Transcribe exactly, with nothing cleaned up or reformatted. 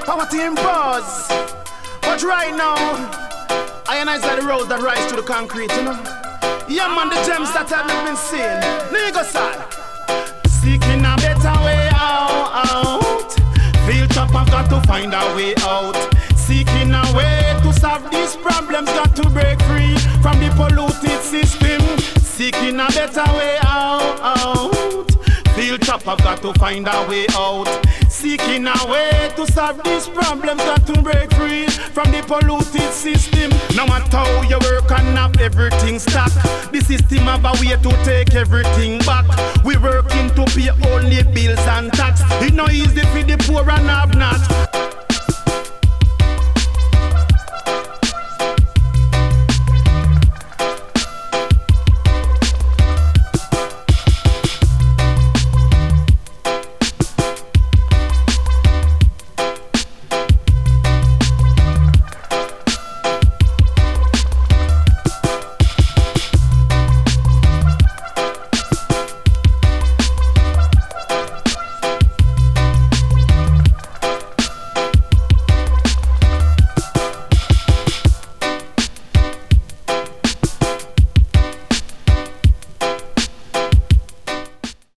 Power to impose. But right now, I analyze the roads that rise to the concrete, you know. Yeah, man, the gems that I've been seeing. Nigga side. Seeking a better way out. Feel top, I've got to find a way out. Seeking a way to solve these problems. Got to break free from the polluted system. Seeking a better way out. Feel top, I've got to find a way out. Seeking a way to solve these problems. Got to break free from the polluted system. No matter how you work and have everything stacked, the system have a way to take everything back. We working to pay only bills and tax. It's not easy for the poor and have not.